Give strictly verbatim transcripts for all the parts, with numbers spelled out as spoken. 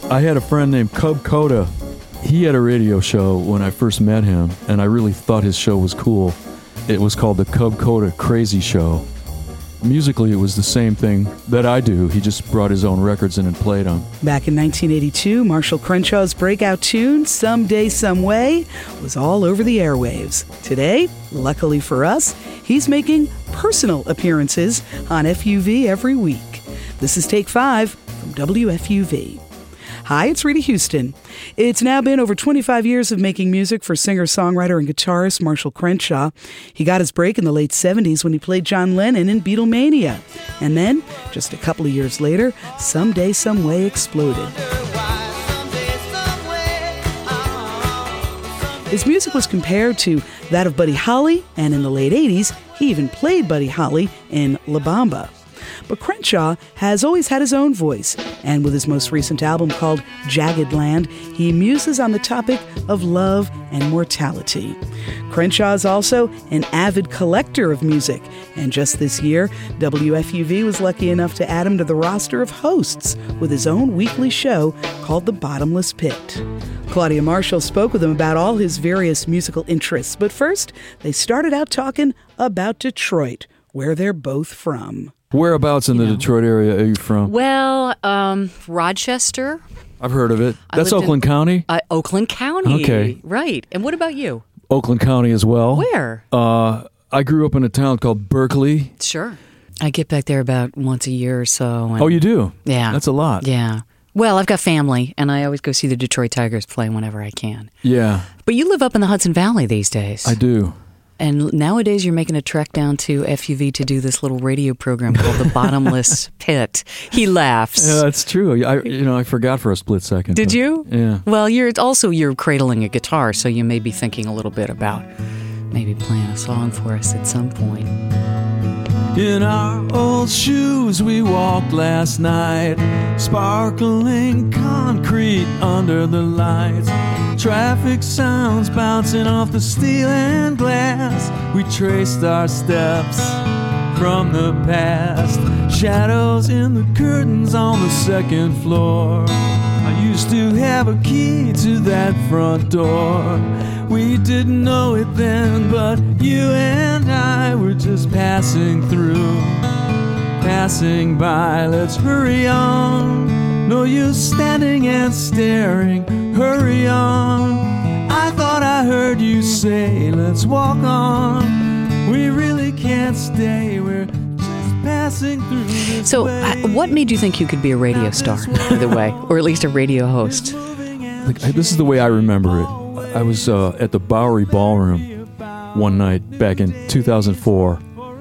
I had a friend named Cub Coda. He had a radio show when I first met him, and I really thought his show was cool. It was called the Cub Coda Crazy Show. Musically, it was the same thing that I do. He just brought his own records in and played them. Back in nineteen eighty-two, Marshall Crenshaw's breakout tune, Someday, Some Way, was all over the airwaves. Today, luckily for us, he's making personal appearances on F U V every week. This is Take Five from W F U V. Hi, it's Rita Houston. It's now been over twenty-five years of making music for singer-songwriter and guitarist Marshall Crenshaw. He got his break in the late seventies when he played John Lennon in Beatlemania. And then, just a couple of years later, Someday, Some Way exploded. His music was compared to that of Buddy Holly, and in the late eighties, he even played Buddy Holly in La Bamba. But Crenshaw has always had his own voice, and with his most recent album called Jagged Land, he muses on the topic of love and mortality. Crenshaw is also an avid collector of music, and just this year, W F U V was lucky enough to add him to the roster of hosts with his own weekly show called The Bottomless Pit. Claudia Marshall spoke with him about all his various musical interests, but first, they started out talking about Detroit, where they're both from. Whereabouts in You the know. Detroit area are you from? Well, um, Rochester. I've heard of it. I That's lived in- Oakland County? Uh, Oakland County. Okay. Right. And what about you? Oakland County as well. Where? Uh, I grew up in a town called Berkeley. Sure. I get back there about once a year or so. And Oh, you do? Yeah. That's a lot. Yeah. Well, I've got family, and I always go see the Detroit Tigers play whenever I can. Yeah, But you live up in the Hudson Valley these days. I do. And nowadays you're making a trek down to F U V to do this little radio program called The Bottomless Pit. He laughs. Yeah, that's true. I, you know, I forgot for a split second. Did but- you? Yeah. Well, you're also you're cradling a guitar, so you may be thinking a little bit about maybe playing a song for us at some point. In our old shoes we walked last night, sparkling concrete under the lights. Traffic sounds bouncing off the steel and glass. We traced our steps from the past. Shadows in the curtains on the second floor. I used to have a key to that front door. We didn't know it then, but you and I were just passing through, passing by. Let's hurry on. No use standing and staring. Hurry on. I thought I heard you say, let's walk on. We really can't stay. We're just passing through this So, way. uh, what made you think you could be a radio star, by the way, or at least a radio host? Like, this is the way I remember it. I was uh, at the Bowery Ballroom one night back in two thousand four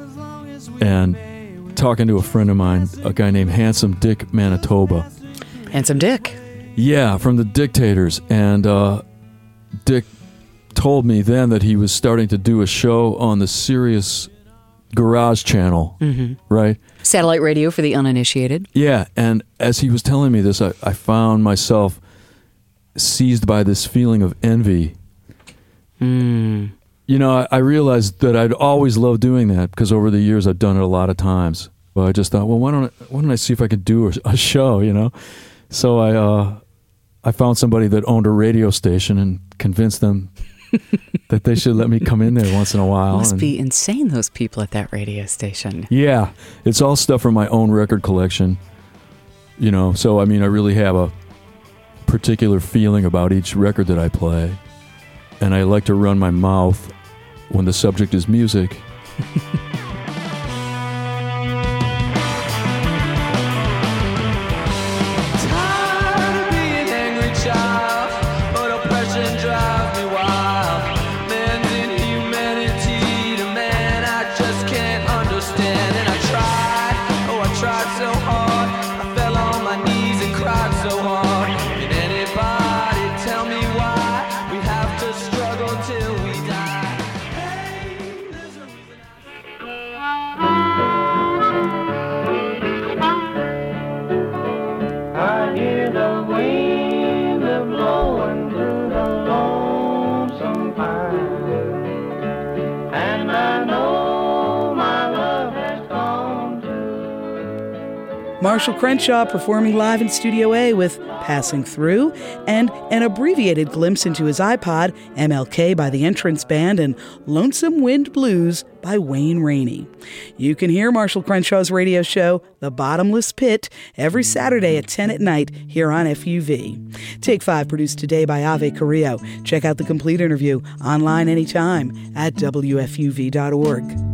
and talking to a friend of mine, a guy named Handsome Dick Manitoba. Handsome Dick. Yeah, from the Dictators. And uh, Dick told me then that he was starting to do a show on the Sirius Garage Channel, Mm-hmm. right? Satellite radio for the uninitiated. Yeah, and as he was telling me this, I, I found myself seized by this feeling of envy. Mm. You know, I, I realized that I'd always loved doing that because over the years I've done it a lot of times. But I just thought, well, why don't I, why don't I see if I could do a, a show, you know? So I uh, I found somebody that owned a radio station and convinced them that they should let me come in there once in a while. Must and, be insane, those people at that radio station. Yeah, it's all stuff from my own record collection. You know, so I mean, I really have a particular feeling about each record that I play. And I like to run my mouth when the subject is music. Marshall Crenshaw performing live in Studio A with Passing Through, and an abbreviated glimpse into his iPod, M L K by the Entrance Band, and Lonesome Wind Blues by Wayne Rainey. You can hear Marshall Crenshaw's radio show, The Bottomless Pit, every Saturday at ten at night here on F U V. Take Five, produced today by Ave Carrillo. Check out the complete interview online anytime at W F U V dot org.